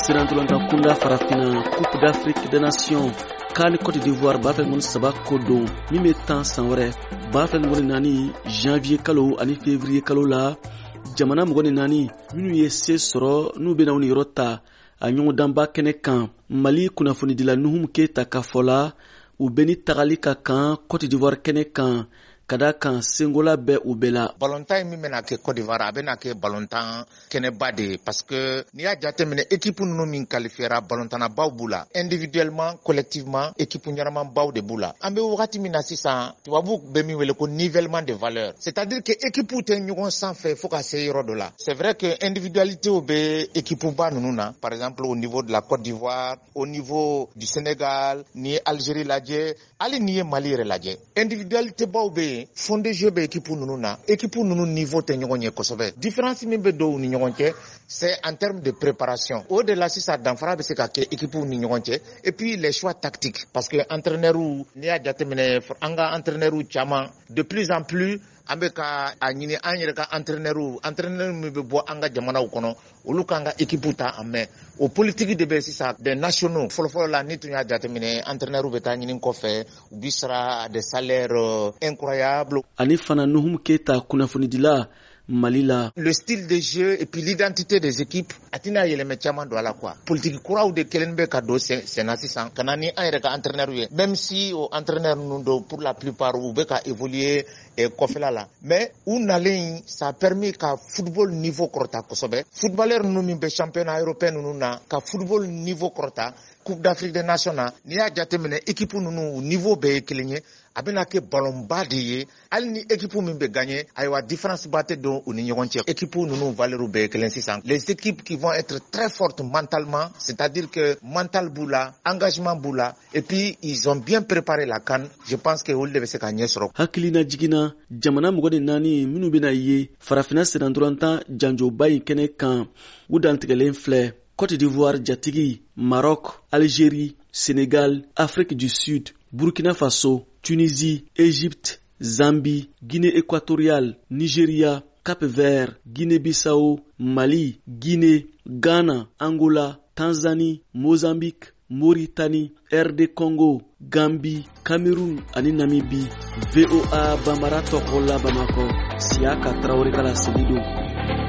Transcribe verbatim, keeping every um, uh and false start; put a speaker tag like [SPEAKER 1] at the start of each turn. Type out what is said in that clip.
[SPEAKER 1] Sirantolanta kunda farafina Coupe d'Afrique des Nations Kani Côte d'Ivoire bafel mun saba kodo mime tan sanwere bafel mun nani janvier kalo ani février kalo la jamana mugoni nani minu ye se soro nu bena uni rota anyo damba kene kan Mali kunafuni dila nuhum keta kafola u beni tagali ka kan Côte d'Ivoire kene kan kada kan sengola be u bela
[SPEAKER 2] balontan mi mena ke Côte d'Ivoire abena ke balontan kene bade parce que ni a jate mene équipe nu min qualifiera balontana baw bula individuellement collectivement équipe nyarama baw de bula ambe wakati mina sisa tubabu be mi wele ko nivellement de valeur c'est-à-dire que équipe te nyugon sans fait faut ka se yoro dola c'est vrai que individualité obe équipe ba nununa par exemple au niveau de la Côte d'Ivoire au niveau du Sénégal ni Algérie ladje ali ni Mali reladje individualité baw be fondé jeu be équipe nunu na équipe nunu niveau te ñogonye kosobe différence mi be do ni ñogonche c'est en termes de préparation au delà si ça d'enfra be se ka ke équipe ni ñogonche et puis les choix tactiques parce que entraîneur ou ni a jatemene anga entraîneur ou chama de plus en plus ambe ka anyini anyere ka entraîneur ou entraîneur mi be bo anga jamana u kono ulu kanga équipe ta amé au politique de be si ça des nationaux folo folo la nitu nya jatemene entraîneur ou beta nyini ko fe bisra des salaires euh, incroyables
[SPEAKER 1] ani fana nuhum keta kunafuni dila Malila.
[SPEAKER 2] Le style de jeu et puis l'identité des équipes atina yele me chama do ala quoi politique kura ou de kelenbe ka do c'est nassisant kanani ayre ka entraîneur même si au entraîneur nundo pour la plupart ou be ka évoluer et kofela la mais un aller ça a permis ka football niveau korta kosobe footballeur nu mi be championnat européen nu na ka football niveau korta Coupe d'Afrique des Nations ni a jatemene équipe nu niveau be kelenye abena ke ballon badiye al ni équipe mi be gagner aywa différence batte do uni ñogonche équipe nu valeur be kelen six les équipes qui vont être très fortes mentalement c'est-à-dire que mental boula engagement boula et puis ils ont bien préparé la CAN je pense que ol debe se ka ñesro
[SPEAKER 1] hakilina jigina jamana mugode nani minu bina ye farafina sedanduranta janjo bay kene kan wudantigelen fleur Côte d'Ivoire, Djatigi, Maroc, Algérie, Sénégal, Afrique du Sud, Burkina Faso, Tunisie, Égypte, Zambie, Guinée équatoriale, Nigeria, Cap-Vert, Guinée-Bissau, Mali, Guinée, Ghana, Angola, Tanzanie, Mozambique, Mauritanie, R D Congo, Gambie, Cameroun, ani Namibie, V O A Bambara Tokola Bamako, Siaka Traoré Kala Selido.